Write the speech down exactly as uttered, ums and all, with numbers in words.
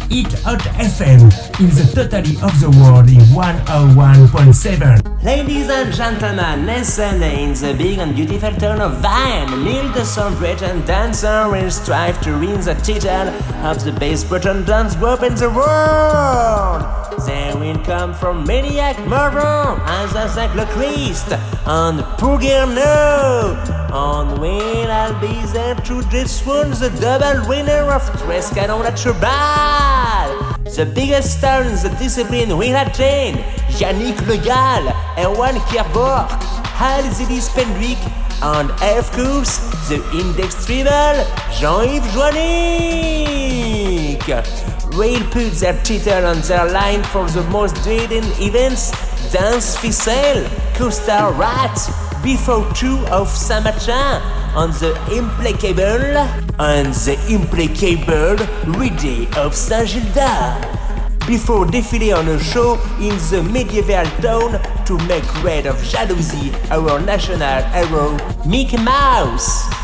Hit Hot F M in the totality of the world in one oh one point seven. Ladies and gentlemen, listen in the big and beautiful town of Vienne. Neil the Sound-Breton dancer will strive to win the title of the best Breton dance group in the world. They will come from Maniac Murder, Azazak Le Christ, and Puggerno. On will I'll be there to dethrone the double winner of Trescanon La Trebal. The biggest star in the discipline will attain Yannick Le Gall, Erwan Kierborg, Hal Zidis Pendwick, and of course, the indestructible Jean-Yves Joannick. Will put their title on their line for the most dreaded events: Dance Ficelle, Costa Rat, Before Two of Saint-Martin, and the implacable and the implacable Ride of Saint-Gildas. Before défiler on a show in the medieval town to make red of jalousie our national hero Mickey Mouse.